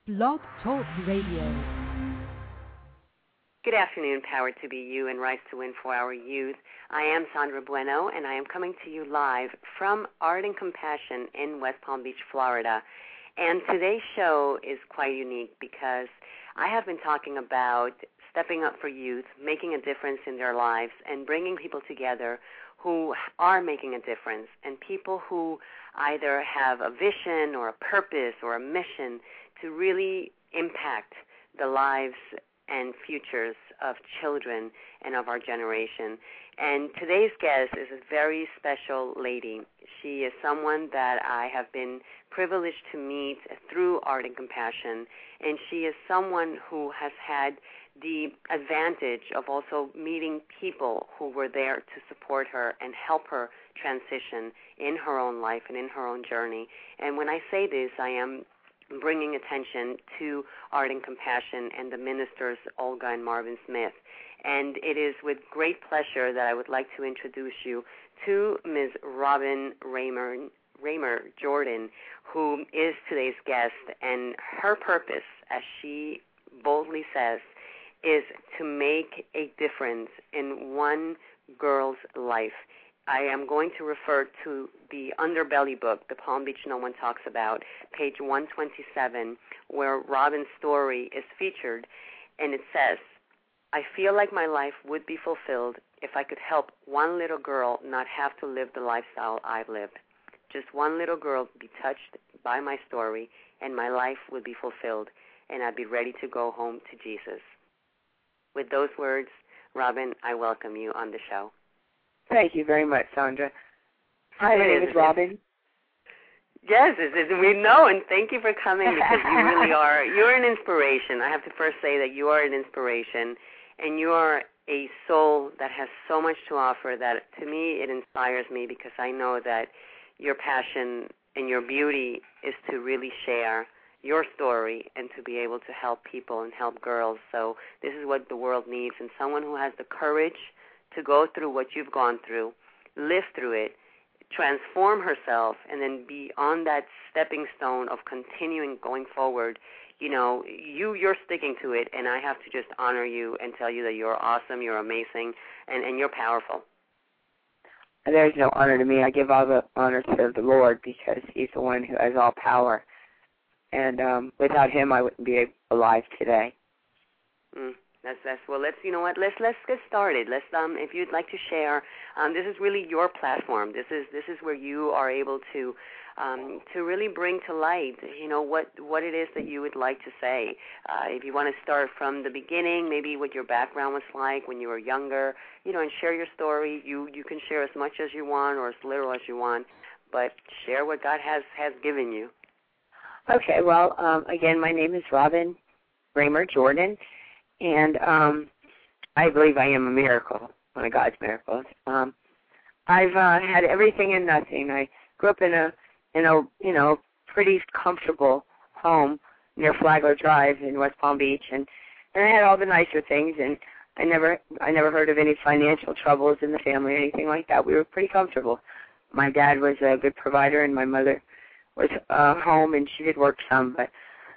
Blog Talk Radio. Good afternoon, Power to Be You and Rise to Win for our youth. I am Sandra Bueno, and I am coming to you live from Art and Compassion in West Palm Beach, Florida. And today's show is quite unique because I have been talking about stepping up for youth, making a difference in their lives, and bringing people together who are making a difference, and people who either have a vision or a purpose or a mission to really impact the lives and futures of children and of our generation. And today's guest is a very special lady. She is someone that I have been privileged to meet through Art and Compassion, and she is someone who has had the advantage of also meeting people who were there to support her and help her transition in her own life and in her own journey. And when I say this, I am bringing attention to Art and Compassion and the ministers Olga and Marvin Smith. And it is with great pleasure that I would like to introduce you to Ms. Robin Raymer Jordan, who is today's guest. And her purpose, as she boldly says, is to make a difference in one girl's life. I am going to refer to the Underbelly book, The Palm Beach No One Talks About, page 127, where Robin's story is featured, and it says, I feel like my life would be fulfilled if I could help one little girl not have to live the lifestyle I've lived. Just one little girl be touched by my story, and my life would be fulfilled, and I'd be ready to go home to Jesus. With those words, Robin, I welcome you on the show. Thank you very much, Sandra. Hi, my name is Robin. Yes, we know, and thank you for coming because you really are. You're an inspiration. I have to first say that you are an inspiration, and you are a soul that has so much to offer that, to me, it inspires me because I know that your passion and your beauty is to really share your story and to be able to help people and help girls. So this is what the world needs, and someone who has the courage to go through what you've gone through, live through it, transform herself, and then be on that stepping stone of continuing going forward. You know, you're sticking to it, and I have to just honor you and tell you that you're awesome, you're amazing, and you're powerful. There's no honor to me. I give all the honor to the Lord because He's the one who has all power. And without Him, I wouldn't be alive today. That's well. Let's get started. Let's if you'd like to share, this is really your platform. This is where you are able to really bring to light, what it is that you would like to say. If you want to start from the beginning, maybe what your background was like when you were younger, and share your story. You can share as much as you want or as little as you want, but share what God has given you. Okay, well, again, my name is Robin Raymer Jordan, and I believe I am a miracle, one of God's miracles. I've had everything and nothing. I grew up in a pretty comfortable home near Flagler Drive in West Palm Beach, and I had all the nicer things, and I never heard of any financial troubles in the family or anything like that. We were pretty comfortable. My dad was a good provider, and my mother was home, and she did work some, but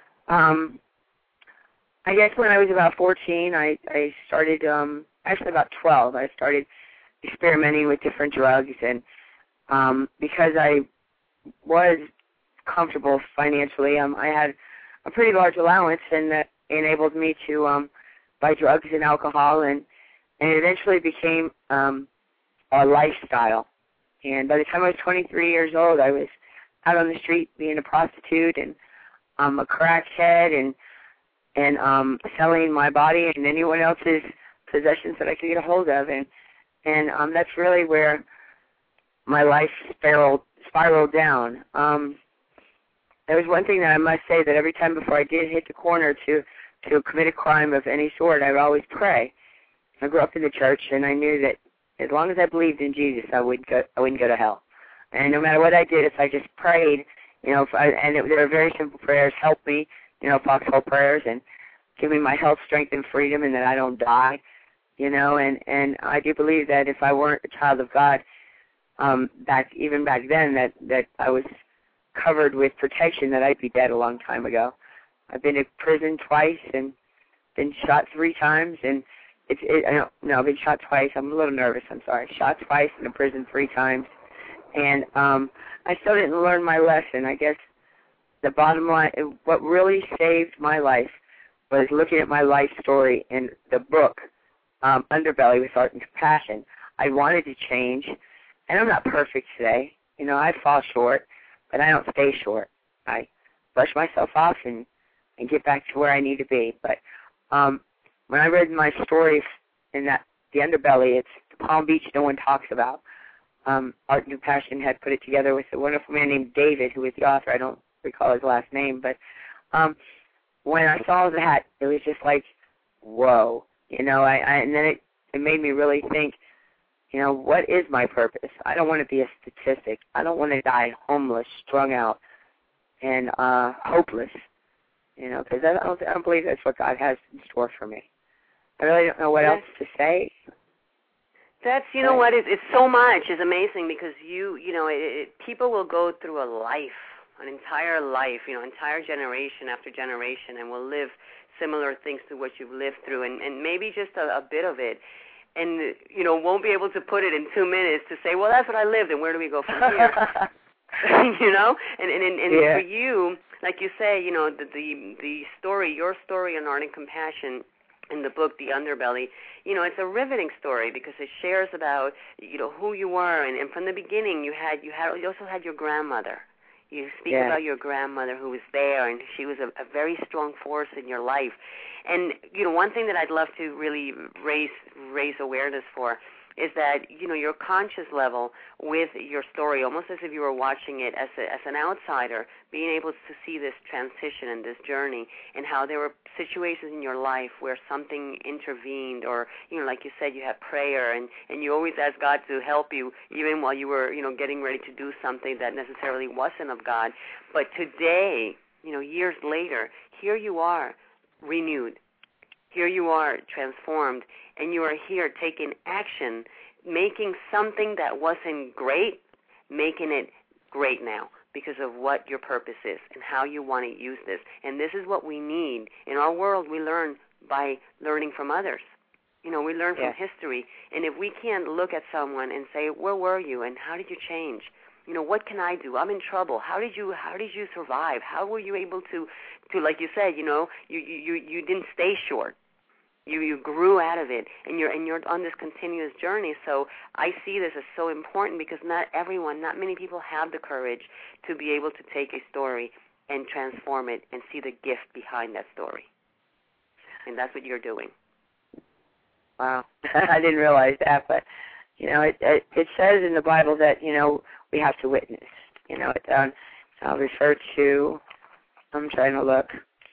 I guess when I was about 14, I started, actually about 12, I started experimenting with different drugs, and because I was comfortable financially, I had a pretty large allowance, and that enabled me to buy drugs and alcohol, and it eventually became a lifestyle. And by the time I was 23 years old, I was out on the street being a prostitute and a crackhead and selling my body and anyone else's possessions that I could get a hold of, and that's really where my life spiraled down. There was one thing that I must say, that every time before I did hit the corner to commit a crime of any sort, I would always pray. I grew up in the church, and I knew that as long as I believed in Jesus, I wouldn't go to hell. And no matter what I did, if I just prayed, they were very simple prayers, help me, foxhole prayers, and give me my health, strength, and freedom, and that I don't die, and I do believe that if I weren't a child of God, back then, that I was covered with protection, that I'd be dead a long time ago. I've been to prison twice and been shot 3 times, and I've been shot twice. I'm a little nervous. I'm sorry. Shot twice and in prison 3 times, and I still didn't learn my lesson. I guess the bottom line, what really saved my life was looking at my life story in the book, Underbelly with Art and Compassion. I wanted to change, and I'm not perfect today. You know, I fall short, but I don't stay short. I brush myself off and get back to where I need to be. But when I read my story in the Underbelly, it's the Palm Beach no one talks about. Art and Compassion had put it together with a wonderful man named David, who was the author. I don't recall his last name, but when I saw that, it was just like, whoa, you know. And then it made me really think, you know, what is my purpose? I don't want to be a statistic. I don't want to die homeless, strung out, and hopeless, you know, because I don't believe that's what God has in store for me. I really don't know what else to say. That's, you know what, it's so much. It's amazing because people will go through a life, an entire life, you know, entire generation after generation, and will live similar things to what you've lived through, and maybe just a bit of it, and, you know, won't be able to put it in 2 minutes to say, well, that's what I lived, and where do we go from here? You know, and for you, like you say, you know, the story, your story on Art and Compassion in the book, The Underbelly, you know, it's a riveting story because it shares about, you know, who you were, and from the beginning you also had your grandmother. You speak about your grandmother who was there, and she was a very strong force in your life. And, you know, one thing that I'd love to really raise awareness for is that, you know, your conscious level with your story, almost as if you were watching it as an outsider, being able to see this transition and this journey, and how there were situations in your life where something intervened, or, you know, like you said, you had prayer, and you always asked God to help you, even while you were, you know, getting ready to do something that necessarily wasn't of God. But today, you know, years later, here you are, renewed. Here you are, transformed, and you are here taking action, making something that wasn't great, making it great now because of what your purpose is and how you want to use this. And this is what we need. In our world, we learn by learning from others. You know, we learn from history. And if we can't look at someone and say, where were you and how did you change? You know, what can I do? I'm in trouble. How did you survive? How were you able to like you said, you know, you didn't stay short. You grew out of it, and you're on this continuous journey. So I see this as so important because not many people have the courage to be able to take a story and transform it and see the gift behind that story. And that's what you're doing. Wow. I didn't realize that, but, you know, it says in the Bible that, you know, we have to witness. You know, I'll refer to, I'm trying to look.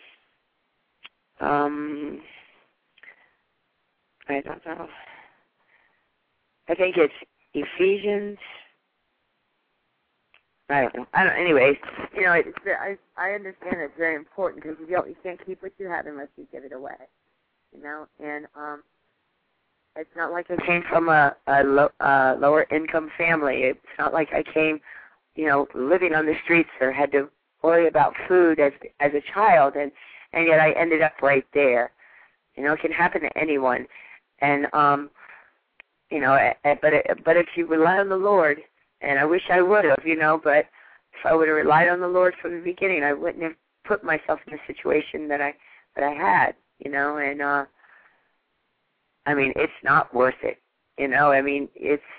I don't know. I think it's Ephesians. I don't know. Anyways, you know, I understand it's very important because you can't keep what you have unless you give it away. You know, and it's not like I came from a lower income family. It's not like I came, you know, living on the streets or had to worry about food as a child, and yet I ended up right there. You know, it can happen to anyone. And, you know, but if you rely on the Lord, and I wish I would have, you know, but if I would have relied on the Lord from the beginning, I wouldn't have put myself in the situation that I had, you know, and, I mean, it's not worth it, you know, I mean,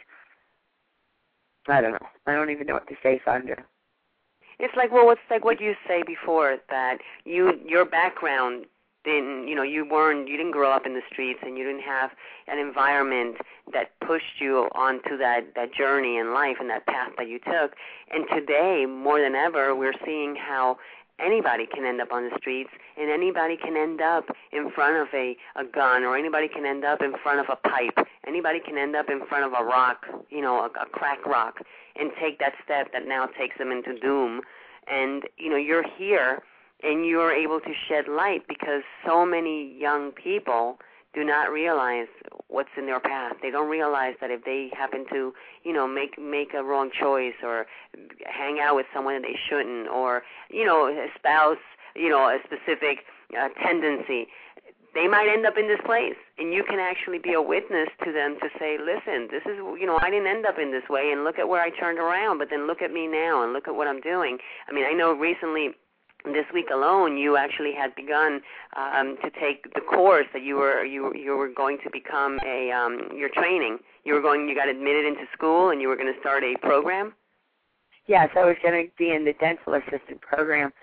I don't know. I don't even know what to say, Sandra. It's like, well, it's like what you say before, that your background didn't, you know, you didn't grow up in the streets, and you didn't have an environment that pushed you onto that journey in life and that path that you took. And today, more than ever, we're seeing how anybody can end up on the streets, and anybody can end up in front of a gun, or anybody can end up in front of a pipe. Anybody can end up in front of a rock, you know, a crack rock, and take that step that now takes them into doom. And, you know, you're here, and you're able to shed light because so many young people do not realize what's in their path. They don't realize that if they happen to, you know, make a wrong choice, or hang out with someone that they shouldn't, or, you know, espouse a specific tendency, they might end up in this place, and you can actually be a witness to them to say, listen, this is, I didn't end up in this way, and look at where I turned around, but then look at me now, and look at what I'm doing. I mean, I know recently, this week alone, you actually had begun to take the course that you were going to become your training. You got admitted into school, and you were going to start a program? Yes, I was going to be in the dental assistant program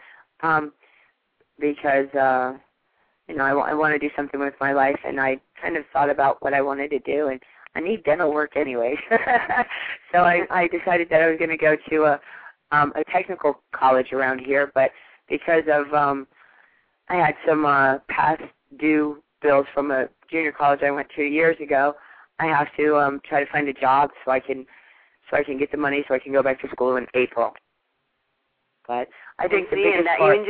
because, I want to do something with my life, and I kind of thought about what I wanted to do, and I need dental work anyways. So I decided that I was going to go to a technical college around here, but because of I had some past due bills from a junior college I went to years ago, I have to try to find a job so I can get the money so I can go back to school in April. But I think the biggest part...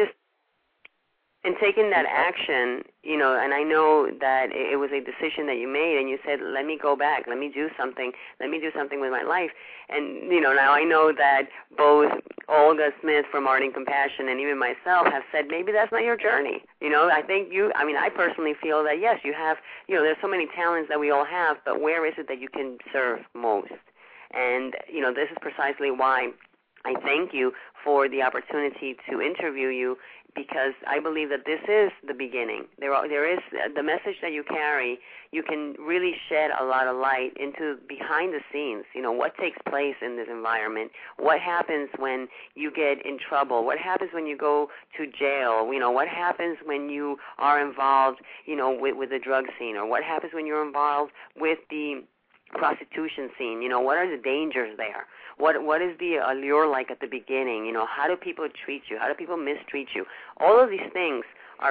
And taking that action, and I know that it was a decision that you made, and you said, let me go back, let me do something with my life. And, now I know that both Olga Smith from Art and Compassion and even myself have said maybe that's not your journey. I think I personally feel that, yes, you have, there's so many talents that we all have, but where is it that you can serve most? And, this is precisely why I thank you for the opportunity to interview you, because I believe that this is the beginning. There is the message that you carry. You can really shed a lot of light into behind the scenes. What takes place in this environment. What happens when you get in trouble? What happens when you go to jail? What happens when you are involved, with the drug scene, or what happens when you're involved with the prostitution scene? What are the dangers there? What is the allure like at the beginning? How do people treat you? How do people mistreat you? All of these things are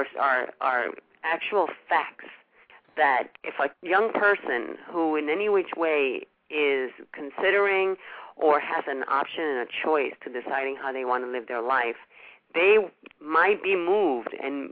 actual facts that if a young person who in any which way is considering or has an option and a choice to deciding how they want to live their life, they might be moved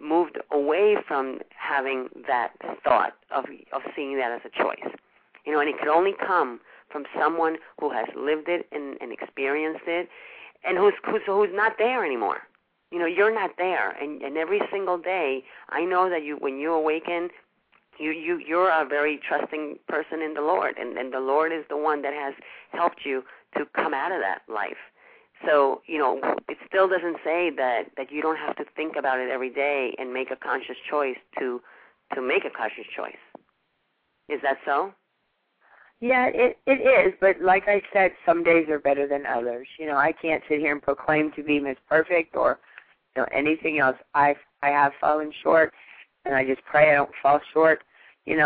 away from having that thought of seeing that as a choice. And it could only come from someone who has lived it and experienced it, and who's not there anymore. You're not there, and every single day, I know that when you awaken, you're a very trusting person in the Lord, and the Lord is the one that has helped you to come out of that life. So, it still doesn't say that you don't have to think about it every day and make a conscious choice to make a conscious choice. Is that so? Yeah, it is, but like I said, some days are better than others. I can't sit here and proclaim to be Miss Perfect or anything else. I have fallen short, and I just pray I don't fall short. And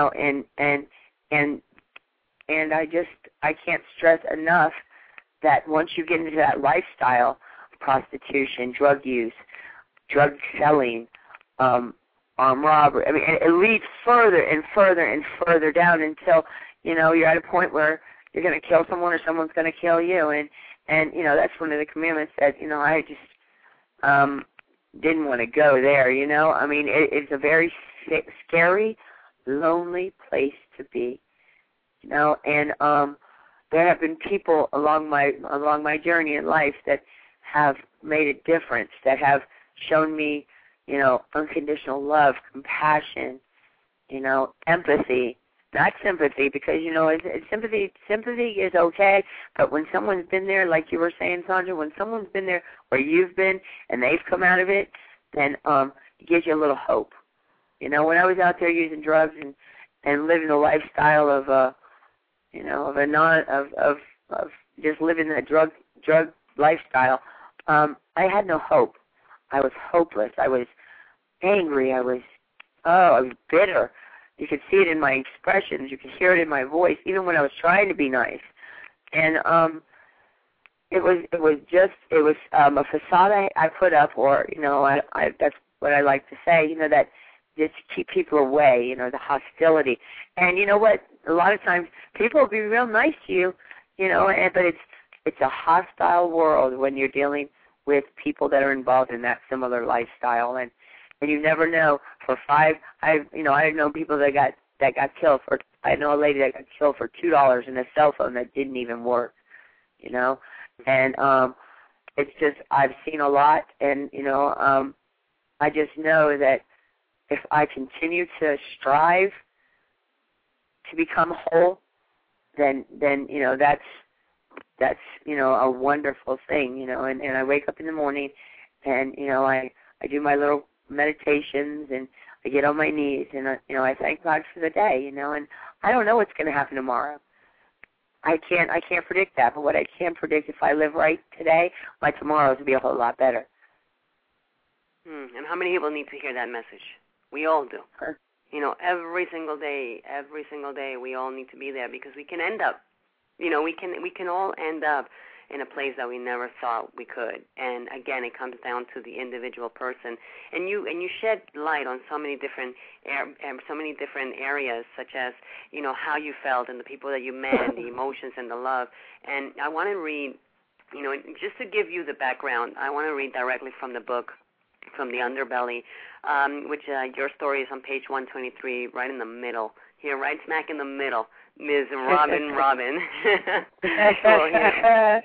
I can't stress enough that once you get into that lifestyle, prostitution, drug use, drug selling, armed robbery, it leads further and further and further down until you're at a point where you're going to kill someone or someone's going to kill you. And that's one of the commandments that, I just didn't want to go there, it's a very scary, lonely place to be, and there have been people along my journey in life that have made a difference, that have shown me, unconditional love, compassion, empathy. Not sympathy, because, sympathy is okay, but when someone's been there, like you were saying, Sandra, when someone's been there where you've been and they've come out of it, then it gives you a little hope. When I was out there using drugs and living a lifestyle of just living that drug lifestyle, I had no hope. I was hopeless. I was angry. I was bitter. You could see it in my expressions. You could hear it in my voice, even when I was trying to be nice. And it was a facade I put up, or that's what I like to say. That just to keep people away. The hostility. And you know what? A lot of times people will be real nice to you. But it's a hostile world when you're dealing with people that are involved in that similar lifestyle. And you never know. I've known people that got killed for. I know a lady that got killed for $2 in a cell phone that didn't even work. And it's just I've seen a lot, and I just know that if I continue to strive to become whole, then that's a wonderful thing, and I wake up in the morning and I do my little meditations and I get on my knees and I thank God for the day, and I don't know what's going to happen tomorrow. I can't predict that, but what I can predict, if I live right today, my tomorrows will be a whole lot better. And how many people need to hear that message? We all do. Sure. Every single day, we all need to be there, because we can end up, we can all end up in a place that we never thought we could. And again, it comes down to the individual person. And you shed light on so many different areas, such as how you felt and the people that you met and the emotions and the love. And I want to read, just to give you the background, I want to read directly from the book, From the Underbelly, which your story is on page 123, right in the middle, here, right smack in the middle. Ms. Robin. So here,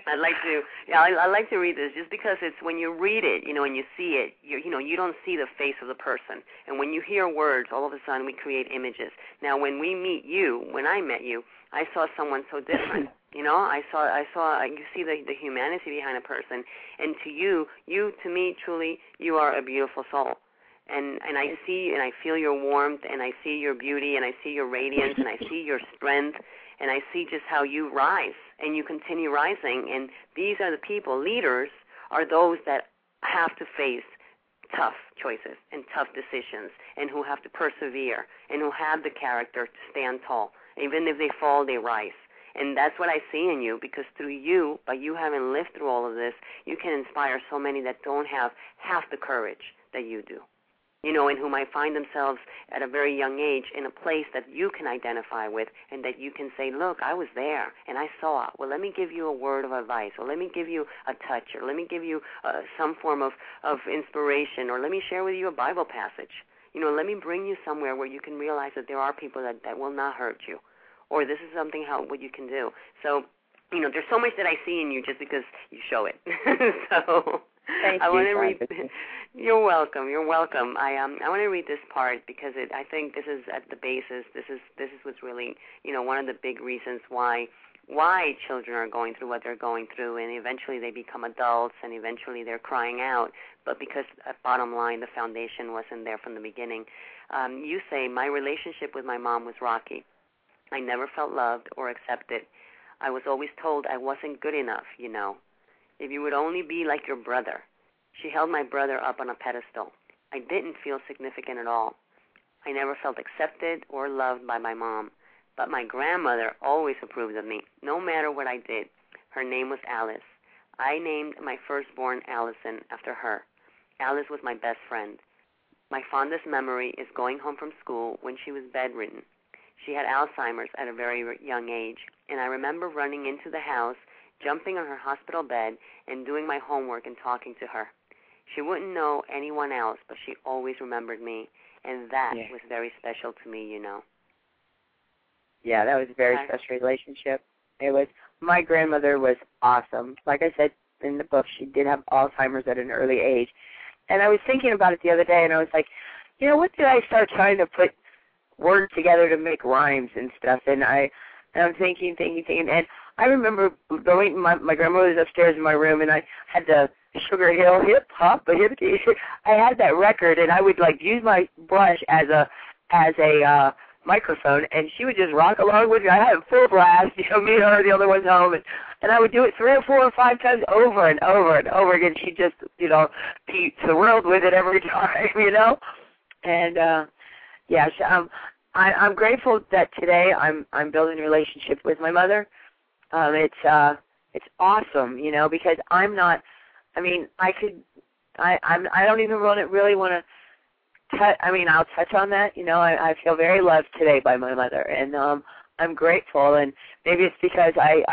I like to read this just because it's when you read it, and you see it, you don't see the face of the person, and when you hear words, all of a sudden we create images. Now, when I met you, I saw someone so different. I saw. You see the humanity behind a person, and to me, truly, you are a beautiful soul. And I see and I feel your warmth, and I see your beauty, and I see your radiance, and I see your strength, and I see just how you rise, and you continue rising. And these are the people, leaders are those that have to face tough choices and tough decisions, and who have to persevere, and who have the character to stand tall. Even if they fall, they rise. And that's what I see in you, because through you, by you having lived through all of this, you can inspire so many that don't have half the courage that you do. And who might find themselves at a very young age in a place that you can identify with, and that you can say, look, I was there, and I saw it. Well, let me give you a word of advice, or let me give you a touch, or let me give you some form of inspiration, or let me share with you a Bible passage. Let me bring you somewhere where you can realize that there are people that will not hurt you, or this is what you can do. So, there's so much that I see in you just because you show it. So Thank I you. want to read. You're welcome. You're welcome. I want to read this part because I think this is at the basis. This is what's really one of the big reasons why children are going through what they're going through, and eventually they become adults, and eventually they're crying out. But because bottom line, the foundation wasn't there from the beginning. You say, my relationship with my mom was rocky. I never felt loved or accepted. I was always told I wasn't good enough, If you would only be like your brother. She held my brother up on a pedestal. I didn't feel significant at all. I never felt accepted or loved by my mom. But my grandmother always approved of me, no matter what I did. Her name was Alice. I named my firstborn Allison after her. Alice was my best friend. My fondest memory is going home from school when she was bedridden. She had Alzheimer's at a very young age, and I remember running into the house, jumping on her hospital bed, and doing my homework and talking to her. She wouldn't know anyone else, but she always remembered me, and that was very special to me, Yeah, that was a very special relationship. My grandmother was awesome. Like I said in the book, she did have Alzheimer's at an early age. And I was thinking about it the other day, and I was like, what did I start trying to put words together to make rhymes and stuff? And I'm thinking, and I remember going. My grandmother was upstairs in my room, and I had the Sugar Hill Hip Hop, I had that record, and I would use my brush as a microphone, and she would just rock along with me. I had a full blast, me and her, the other ones home, and I would do it 3 or 4 or 5 times over and over and over again. She just, be thrilled with it every time, And I'm grateful that today I'm building a relationship with my mother. It's awesome, because I'm not. I mean, I don't even really want to. I'll touch on that. I feel very loved today by my mother, and I'm grateful. And maybe it's because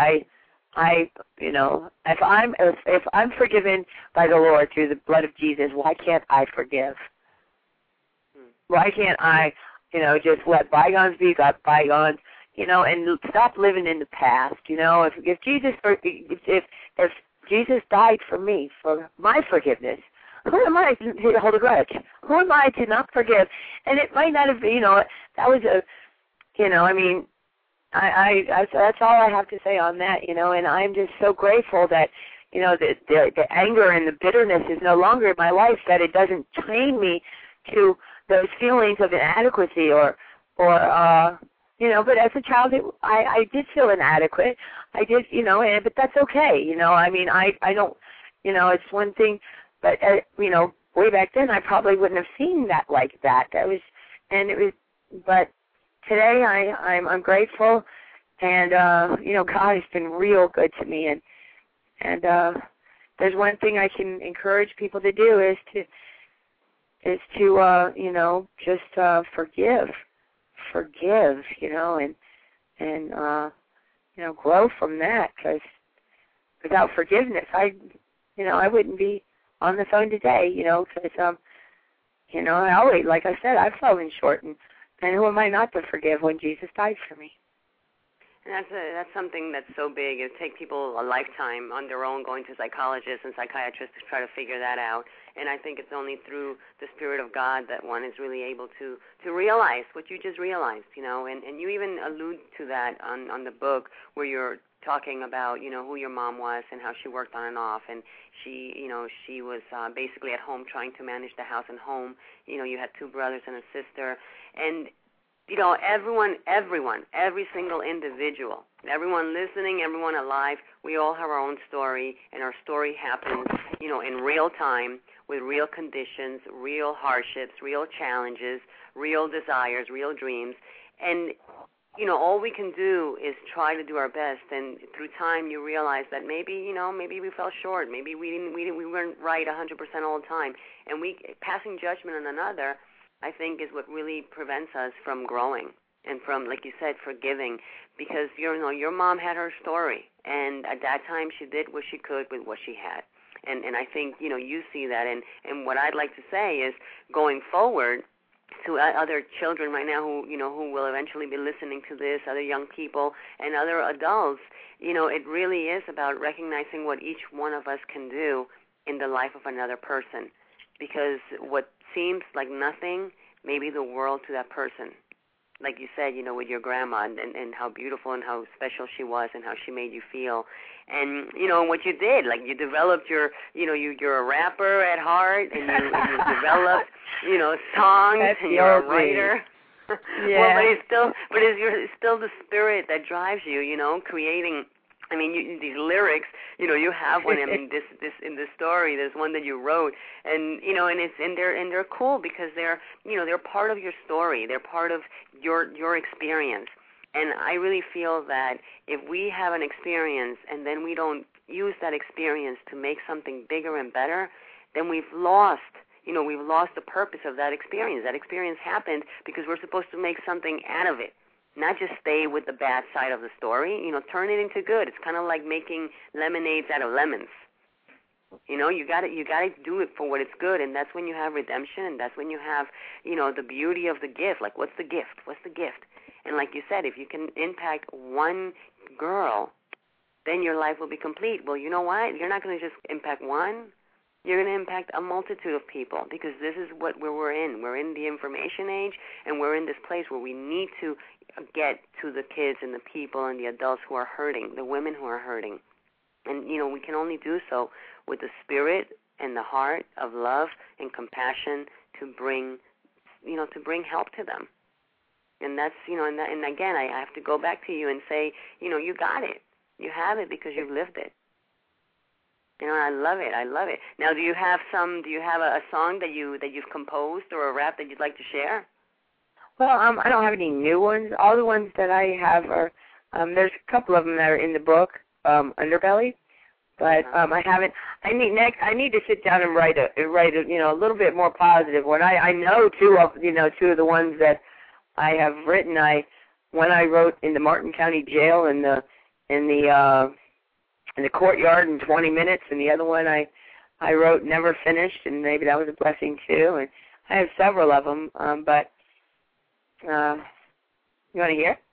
if I'm forgiven by the Lord through the blood of Jesus, why can't I forgive? Why can't I, just let bygones be bygones, and stop living in the past? If Jesus died for me, for my forgiveness, who am I to hold a grudge? Who am I to not forgive? And it might not have been, that was I mean, that's all I have to say on that, and I'm just so grateful that, the anger and the bitterness is no longer in my life, that it doesn't chain me to those feelings of inadequacy or but as a child, I did feel inadequate. I did, but that's okay, I mean, I don't, it's one thing, but, way back then I probably wouldn't have seen that like that. But today I'm grateful, and, God has been real good to me, and there's one thing I can encourage people to do is to just forgive, and grow from that, because without forgiveness, I wouldn't be on the phone today, because, I always, like I said, I've fallen short, and who am I not to forgive when Jesus died for me? And that's something that's so big. It takes people a lifetime on their own going to psychologists and psychiatrists to try to figure that out. And I think it's only through the Spirit of God that one is really able to realize what you just realized, And you even allude to that on the book where you're talking about, who your mom was and how she worked on and off. And she was basically at home trying to manage the house and home. You had 2 brothers and a sister. And everyone, every single individual, everyone listening, everyone alive, we all have our own story, and our story happens, in real time with real conditions, real hardships, real challenges, real desires, real dreams. And, all we can do is try to do our best, and through time you realize that maybe we fell short, maybe we weren't right 100% all the time, and passing judgment on another, I think, is what really prevents us from growing and from, like you said, forgiving, because your mom had her story, and at that time she did what she could with what she had, and I think you see that, and what I'd like to say is, going forward to other children right now who will eventually be listening to this, other young people and other adults, it really is about recognizing what each one of us can do in the life of another person, because what seems like nothing may be the world to that person. Like you said, with your grandma and how beautiful and how special she was and how she made you feel. And, what you did, like you developed you're a rapper at heart, and you developed, songs, That's and you're a writer. Yeah. Well, it's still the spirit that drives you, creating. I mean, these lyrics, you have one. I mean, this in the story, there's one that you wrote, and and they're cool because they're part of your story. They're part of your experience. And I really feel that if we have an experience and then we don't use that experience to make something bigger and better, then we've lost the purpose of that experience. That experience happened because we're supposed to make something out of it. Not just stay with the bad side of the story, turn it into good. It's kind of like making lemonades out of lemons. You got to do it for what it's good, and that's when you have redemption, and that's when you have, the beauty of the gift. Like, what's the gift? What's the gift? And like you said, if you can impact one girl, then your life will be complete. Well, you know what? You're not going to just impact one. You're going to impact a multitude of people, because this is where we're in. We're in the information age, and we're in this place where we need to get to the kids and the people and the adults who are hurting, the women who are hurting. And, we can only do so with the spirit and the heart of love and compassion to bring help to them. And that's, and again, I have to go back to you and say, you got it. You have it because you've lived it. I love it. I love it. Now, do you have a song that you've composed or a rap that you'd like to share? Well, I don't have any new ones. All the ones that I have are, there's a couple of them that are in the book, Underbelly, but I haven't. I need to sit down and write a little bit more positive one. I know two of the ones that I have written. One I wrote in the Martin County Jail in the courtyard in 20 minutes, and the other one I wrote never finished, and maybe that was a blessing too. And I have several of them, but you want to hear?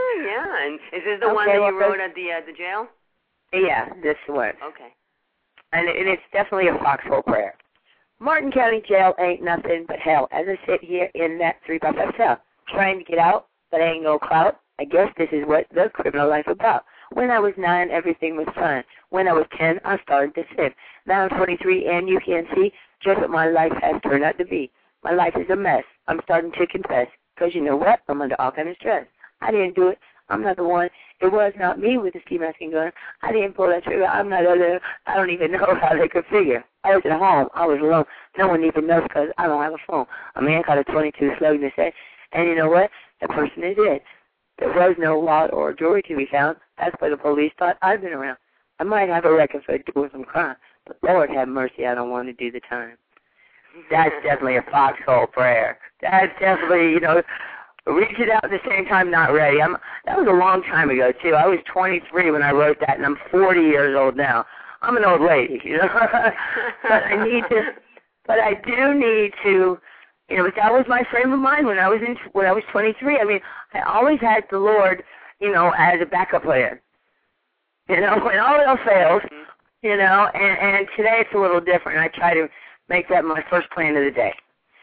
yeah. And is this the one that you wrote at the jail? Yeah, this one. Okay. and it's definitely a foxhole prayer. Martin County Jail ain't nothing but hell. As I sit here in that 3x5 cell, trying to get out, but ain't no clout. I guess this is what the criminal life about. When I was 9, everything was fine. When I was 10, I started to sin. Now I'm 23, and you can see just what my life has turned out to be. My life is a mess. I'm starting to confess, because you know what? I'm under all kind of stress. I didn't do it. I'm not the one. It was not me with the ski mask and gun. I didn't pull that trigger. I'm not other. I don't even know how they could figure. I was at home. I was alone. No one even knows because I don't have a phone. A man caught a 22 slug in his head, and you know what? That person is dead. There was no wallet or jewelry to be found. That's why the police thought I'd been around. I might have a record for doing some crime, but Lord have mercy, I don't want to do the time. That's definitely a foxhole prayer. That's definitely, reach it out at the same time, not ready. That was a long time ago, too. I was 23 when I wrote that, and I'm 40 years old now. I'm an old lady, but I do need to, but that was my frame of mind when I was 23. I mean, I always had the Lord, as a backup plan. When all else fails, and today it's a little different. I try to make that my first plan of the day,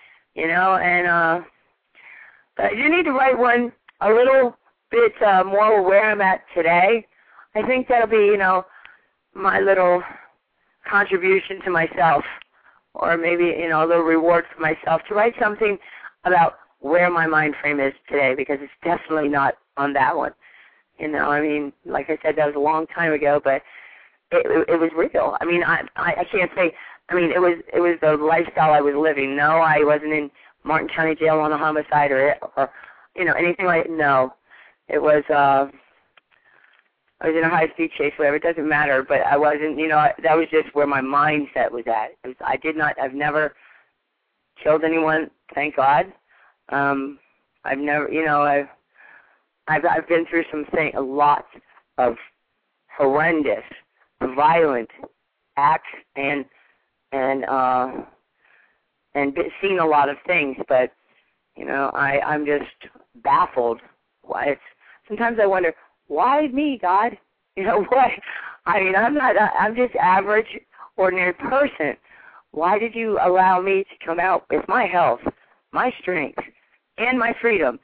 but I do need to write one a little bit more where I'm at today. I think that'll be, my little contribution to myself, or maybe, a little reward for myself to write something about where my mind frame is today, because it's definitely not on that one. I mean, like I said, that was a long time ago, but it was real. I mean, I can't say, it was the lifestyle I was living. No, I wasn't in Martin County Jail on a homicide or anything like that. No. It was, I was in a high-speed chase, whatever, it doesn't matter, but I wasn't, that was just where my mindset was at. I've never killed anyone, thank God. I've never, I've been through a lot of horrendous, violent acts and seen a lot of things, but, I'm just baffled. Sometimes I wonder, why me, God? What? I'm just average, ordinary person. Why did you allow me to come out with my health, my strength, and my freedom?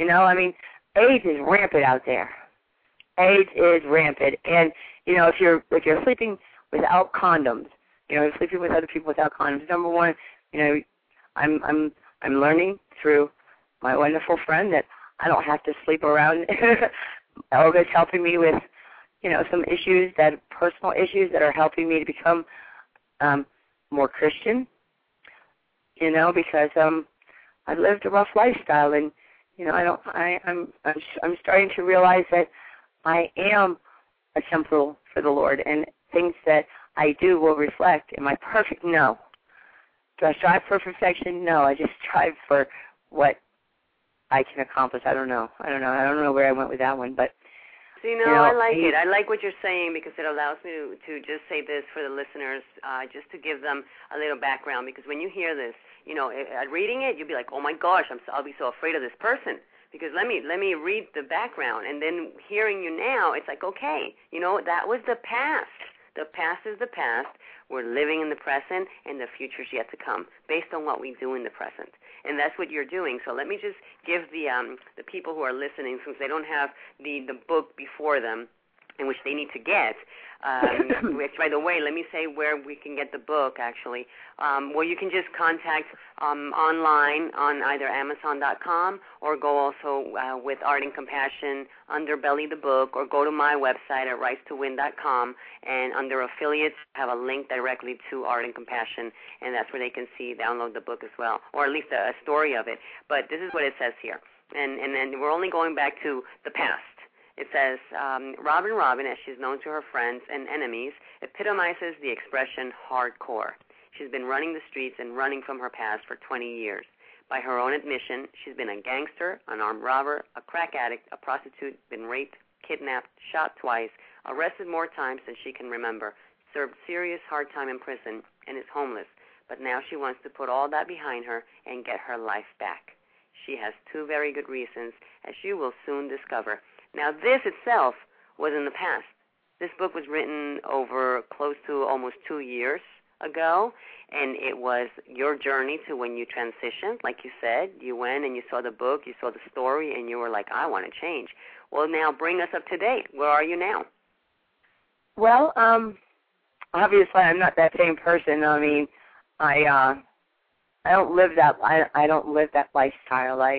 AIDS is rampant out there. AIDS is rampant. And, if you're sleeping without condoms, sleeping with other people without condoms, number one, I'm learning through my wonderful friend that I don't have to sleep around. Olga's helping me with, some personal issues that are helping me to become more Christian, because I've lived a rough lifestyle, and I'm starting to realize that I am a temple for the Lord, and things that I do will reflect. Am I perfect? No. Do I strive for perfection? No. I just strive for what I can accomplish. I don't know. I don't know where I went with that one, but I like it. I like what you're saying, because it allows me to just say this for the listeners, just to give them a little background. Because when you hear this, reading it, you'll be like, oh my gosh, I'll be so afraid of this person. Because let me read the background, and then hearing you now, it's like, okay, that was the past. The past is the past. We're living in the present, and the future's yet to come, based on what we do in the present. And that's what you're doing. So let me just give the people who are listening, since they don't have the book before them, in which they need to get. Which, by the way, let me say where we can get the book, actually. Well, you can just contact online on either Amazon.com, or go also with Art and Compassion, Underbelly the book, or go to my website at RiseToWin.com, and under affiliates have a link directly to Art and Compassion, and that's where they can download the book as well, or at least a story of it. But this is what it says here, and then we're only going back to the past. It says, Robin, as she's known to her friends and enemies, epitomizes the expression hardcore. She's been running the streets and running from her past for 20 years. By her own admission, she's been a gangster, an armed robber, a crack addict, a prostitute, been raped, kidnapped, shot twice, arrested more times than she can remember, served serious hard time in prison, and is homeless. But now she wants to put all that behind her and get her life back. She has 2 very good reasons, as you will soon discover. Now, this itself was in the past. This book was written over close to almost 2 years ago, and it was your journey to when you transitioned. Like you said, you went and you saw the book, you saw the story, and you were like, I want to change. Well, now bring us up to date. Where are you now? Well, obviously I'm not that same person. I mean, I don't live that. I don't live that lifestyle. I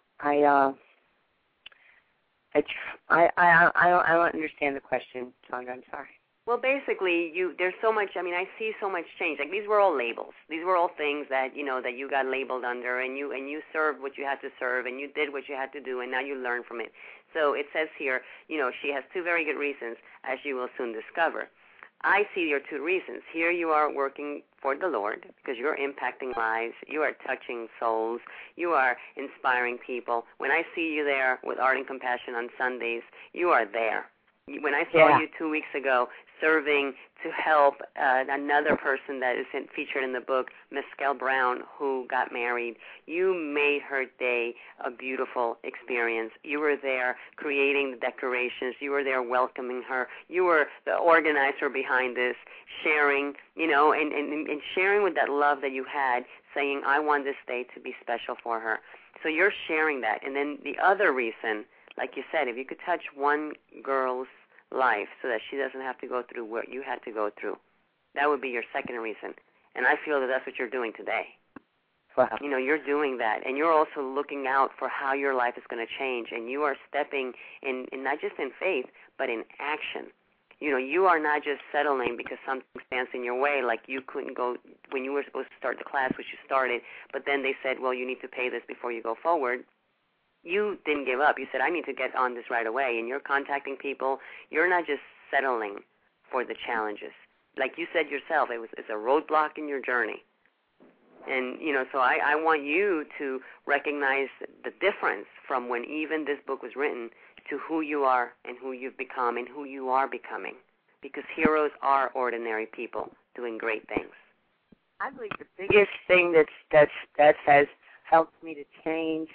don't understand the question, Sandra. I'm sorry. Well, basically, there's so much. I mean, I see so much change. Like these were all labels. These were all things that that you got labeled under, and you served what you had to serve, and you did what you had to do, and now you learn from it. So it says here, she has 2 very good reasons, as you will soon discover. I see your 2 reasons. Here you are working for the Lord because you're impacting lives. You are touching souls. You are inspiring people. When I see you there with Art and Compassion on Sundays, you are there. When I saw you 2 weeks ago serving to help another person that is featured in the book, Mescal Brown, who got married, you made her day a beautiful experience. You were there creating the decorations. You were there welcoming her. You were the organizer behind this, sharing, and sharing with that love that you had, saying, I want this day to be special for her. So you're sharing that. And then the other reason, like you said, if you could touch one girl's life so that she doesn't have to go through what you had to go through, that would be your second reason. And I feel that that's what you're doing today. Wow. You're doing that, and you're also looking out for how your life is going to change, and you are stepping in not just in faith, but in action. You are not just settling because something stands in your way, like you couldn't go when you were supposed to start the class, which you started, but then they said, well, you need to pay this before you go forward. You didn't give up. You said, I need to get on this right away. And you're contacting people. You're not just settling for the challenges. Like you said yourself, it's a roadblock in your journey. And, so I want you to recognize the difference from when even this book was written to who you are and who you've become and who you are becoming. Because heroes are ordinary people doing great things. I believe the biggest thing that has helped me to change,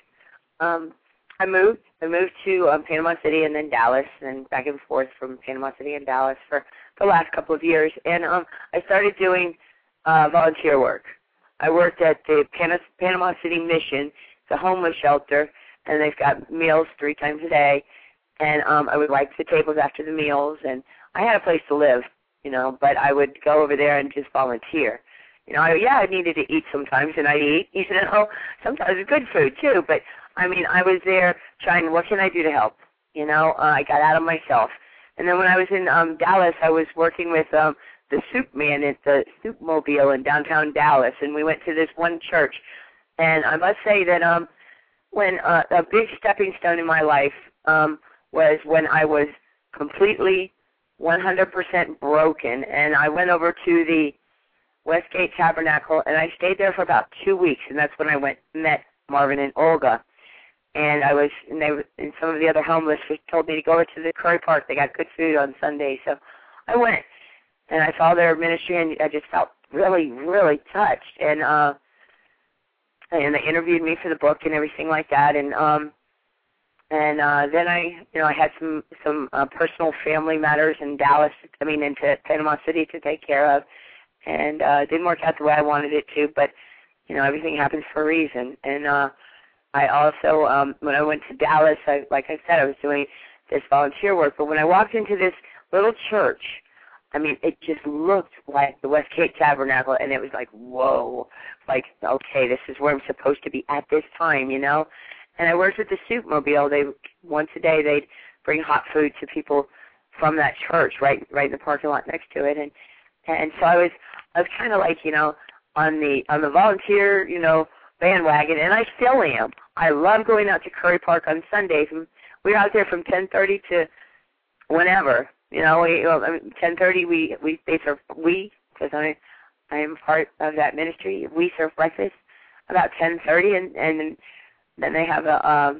I moved to Panama City and then Dallas, and back and forth from Panama City and Dallas for the last couple of years. And I started doing volunteer work. I worked at the Panama City Mission, it's a homeless shelter, and they've got meals 3 times a day. And I would wipe the tables after the meals, and I had a place to live, but I would go over there and just volunteer. I needed to eat sometimes, and I'd eat, sometimes good food too, but I was there trying, what can I do to help? I got out of myself. And then when I was in Dallas, I was working with the soup man at the Soup Mobile in downtown Dallas, and we went to this one church. And I must say that when a big stepping stone in my life was when I was completely 100% broken, and I went over to the Westgate Tabernacle, and I stayed there for about 2 weeks, and that's when I met Marvin and Olga. And and some of the other homeless told me to go over to the Curry Park. They got good food on Sunday, so I went, and I saw their ministry, and I just felt really, really touched. And they interviewed me for the book and everything like that, and then I had some personal family matters in Dallas, into Panama City to take care of, and it didn't work out the way I wanted it to, but everything happens for a reason. And I also, when I went to Dallas, like I said, I was doing this volunteer work, but when I walked into this little church, it just looked like the Westgate Tabernacle, and it was like, whoa, like, okay, this is where I'm supposed to be at this time, And I worked with the Soup Mobile. Once a day they'd bring hot food to people from that church right in the parking lot next to it, and so I was kind of like on the volunteer bandwagon, and I still am. I love going out to Curry Park on Sundays. And we were out there from 10:30 to whenever. 10:30 because I am part of that ministry. We serve breakfast about 10:30, and then they have a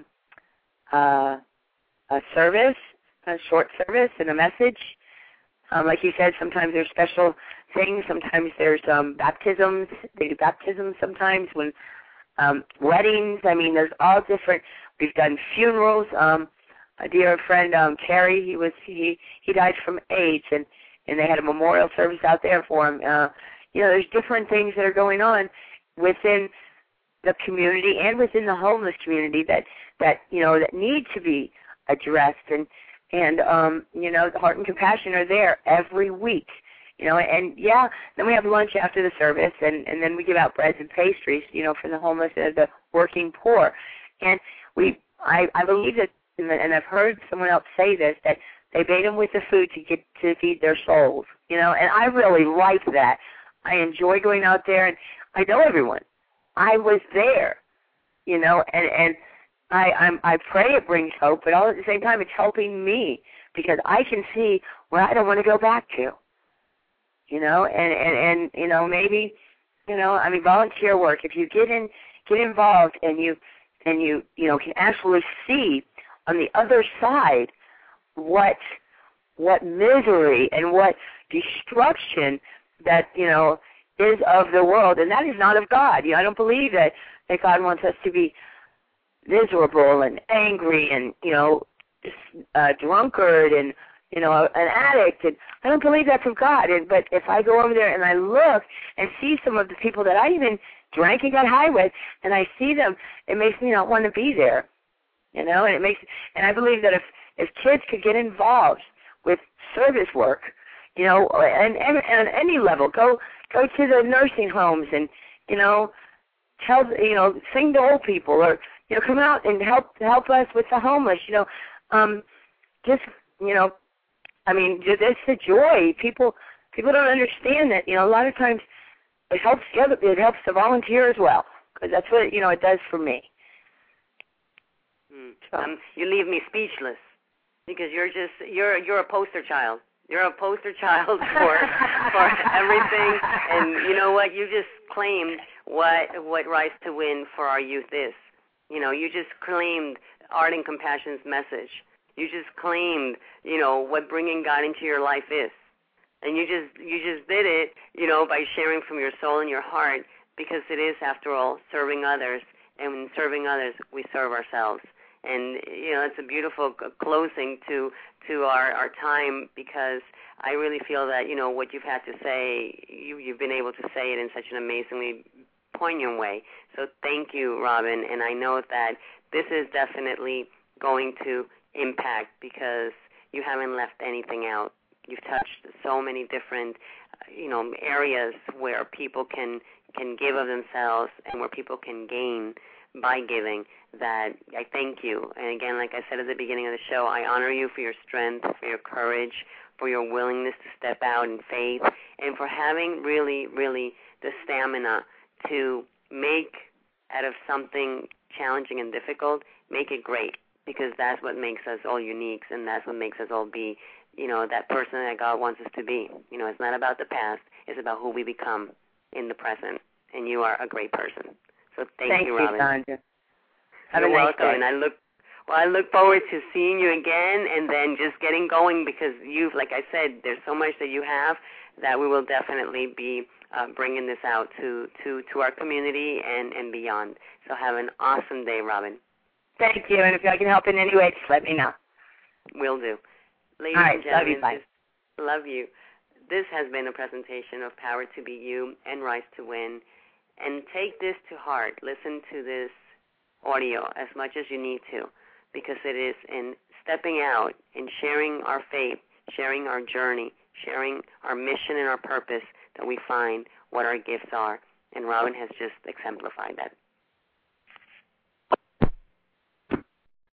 service, a short service, and a message. Like you said, sometimes there's special things. Sometimes there's baptisms. They do baptisms sometimes. When weddings. There's all different. We've done funerals. a dear friend, Terry. He died from AIDS, and they had a memorial service out there for him. There's different things that are going on within the community and within the homeless community that need to be addressed, and the Heart and Compassion are there every week. Then we have lunch after the service, and then we give out breads and pastries, for the homeless and the working poor. And I believe that, and I've heard someone else say this, that they bait them with the food to feed their souls, and I really like that. I enjoy going out there, and I know everyone. I was there, and I pray it brings hope, but all at the same time it's helping me because I can see where I don't want to go back to. And maybe, volunteer work, if you get involved and you can actually see on the other side what misery and what destruction that, is of the world, and that is not of God. I don't believe that God wants us to be miserable and angry and, a drunkard and, an addict, and I don't believe that's of God. But if I go over there and I look and see some of the people that I even drank and got high with, and I see them, it makes me not want to be there, and I believe that if kids could get involved with service work, and on any level, go to the nursing homes and, tell, sing to old people, or, come out and help us with the homeless, it's the joy. People don't understand that, a lot of times it helps the volunteer as well, because that's what, it does for me. You leave me speechless because you're a poster child. You're a poster child for everything, and you know what? You just claimed what Rise to Win for our youth is. You just claimed Art and Compassion's message. You just claimed, what bringing God into your life is, and you just did it, by sharing from your soul and your heart, because it is, after all, serving others, and in serving others, we serve ourselves. And, it's a beautiful closing to our time, because I really feel that, what you've had to say, you've been able to say it in such an amazingly poignant way. So thank you, Robin. And I know that this is definitely going to impact, because you haven't left anything out. You've touched so many different, areas where people can give of themselves and where people can gain by giving, that I thank you. And again, like I said at the beginning of the show, I honor you for your strength, for your courage, for your willingness to step out in faith, and for having really, really the stamina to make out of something challenging and difficult, make it great, because that's what makes us all unique, and that's what makes us all be, that person that God wants us to be. It's not about the past. It's about who we become in the present, and you are a great person. So thank you, Robin. Thank you, Sandra. You're welcome, and I look forward to seeing you again, and then just getting going, because you've, like I said, there's so much that you have that we will definitely be bringing this out to our community and beyond. So have an awesome day, Robin. Thank you, and if I can help in any way, just let me know. Will do. Ladies All right, and gentlemen, love you, bye. Love you. This has been a presentation of Power to Be You and Rise to Win. And take this to heart. Listen to this audio as much as you need to, because it is in stepping out and sharing our faith, sharing our journey, sharing our mission and our purpose that we find what our gifts are. And Robin has just exemplified that.